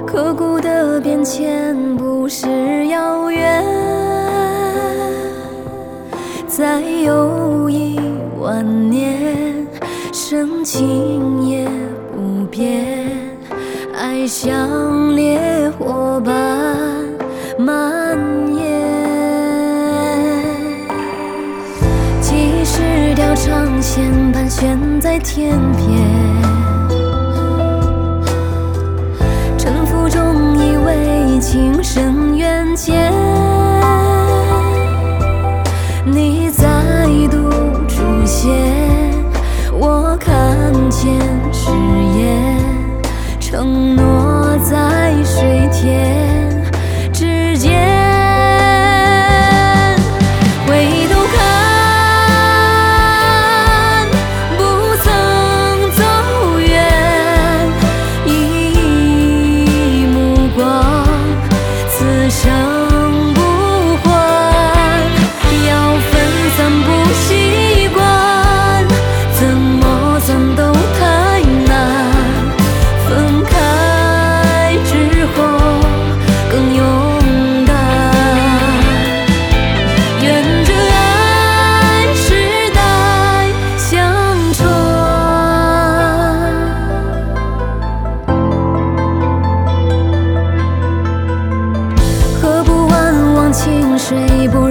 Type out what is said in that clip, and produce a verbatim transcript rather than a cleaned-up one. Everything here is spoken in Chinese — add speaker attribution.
Speaker 1: 刻骨的变迁不是遥远，再有一万年，深情也不变，爱像烈火般蔓延。几十条长线盘旋在天边，沉浮中以为情深缘浅，你再度出现，我看见誓言，承诺在水天之间。回头看，不曾走远，一目光，此生不换。要分散不习惯，怎么算都太难。分开之后更勇敢，愿这爱世代相传。喝不完忘情水，不